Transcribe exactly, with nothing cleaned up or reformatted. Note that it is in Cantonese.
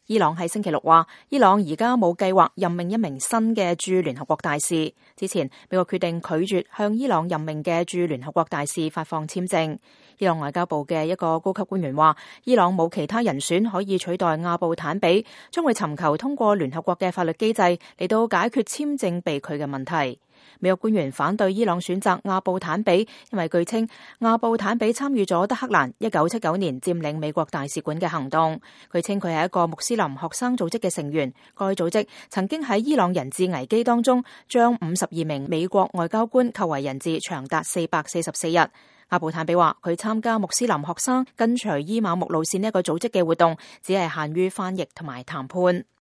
伊朗喺星期六話，伊朗而家冇計劃任命一名新嘅駐聯合國大使。之前，美國決定拒絕向伊朗任命嘅駐聯合國大使發放簽證。伊朗外交部嘅一個高級官員話，伊朗冇其他人選可以取代阿布坦比，將會尋求通過聯合國嘅法律機制嚟到解決簽證被拒嘅問題。美國官員反對伊朗選擇阿布坦比，因為據稱阿布坦比參與咗德黑蘭一九七九年佔領美國大使館嘅行動。據稱佢係一個穆斯林學生組織嘅成員，該組織曾經喺伊朗人質危機當中將五十二名美國外交官扣為人質，長達四百四十四日。阿布坦比話佢參加穆斯林學生跟隨伊瑪目路線呢一個組織嘅活動，只係限於翻譯同埋談判。